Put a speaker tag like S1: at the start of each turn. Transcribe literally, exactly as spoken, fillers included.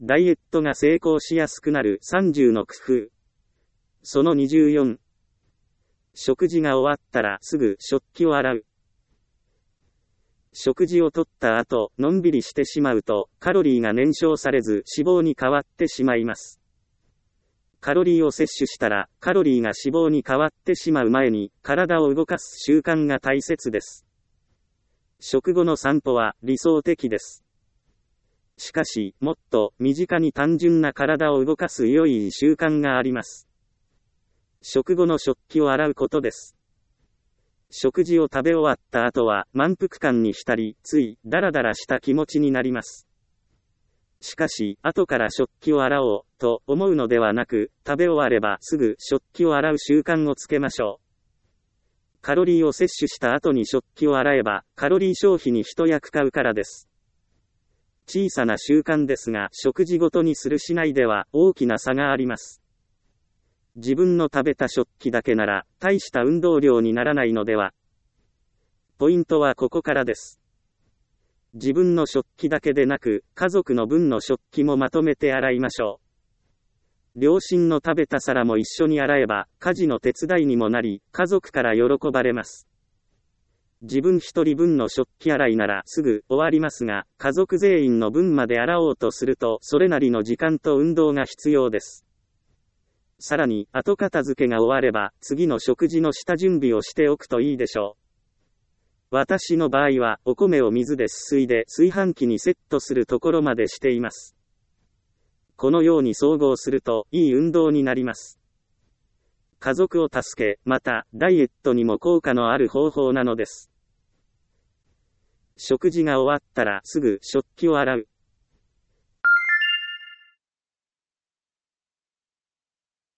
S1: ダイエットが成功しやすくなるさんじゅうの工夫。そのにじゅうよん。食事が終わったらすぐ食器を洗う。食事をとった後、のんびりしてしまうと、カロリーが燃焼されず脂肪に変わってしまいます。カロリーを摂取したら、カロリーが脂肪に変わってしまう前に、体を動かす習慣が大切です。食後の散歩は理想的です。しかし、もっと身近に単純な体を動かす良い習慣があります。食後の食器を洗うことです。食事を食べ終わった後は満腹感に浸り、ついダラダラした気持ちになります。しかし、後から食器を洗おうと思うのではなく、食べ終わればすぐ食器を洗う習慣をつけましょう。カロリーを摂取した後に食器を洗えば、カロリー消費に一役買うからです。小さな習慣ですが、食事ごとにするしないでは大きな差があります。自分の食べた食器だけなら、大した運動量にならないのでは。ポイントはここからです。自分の食器だけでなく、家族の分の食器もまとめて洗いましょう。両親の食べた皿も一緒に洗えば、家事の手伝いにもなり、家族から喜ばれます。自分一人分の食器洗いならすぐ終わりますが、家族全員の分まで洗おうとすると、それなりの時間と運動が必要です。さらに、後片付けが終われば、次の食事の下準備をしておくといいでしょう。私の場合は、お米を水ですすいで炊飯器にセットするところまでしています。このように総合すると、いい運動になります。家族を助け、また、ダイエットにも効果のある方法なのです。食事が終わったらすぐ食器を洗う。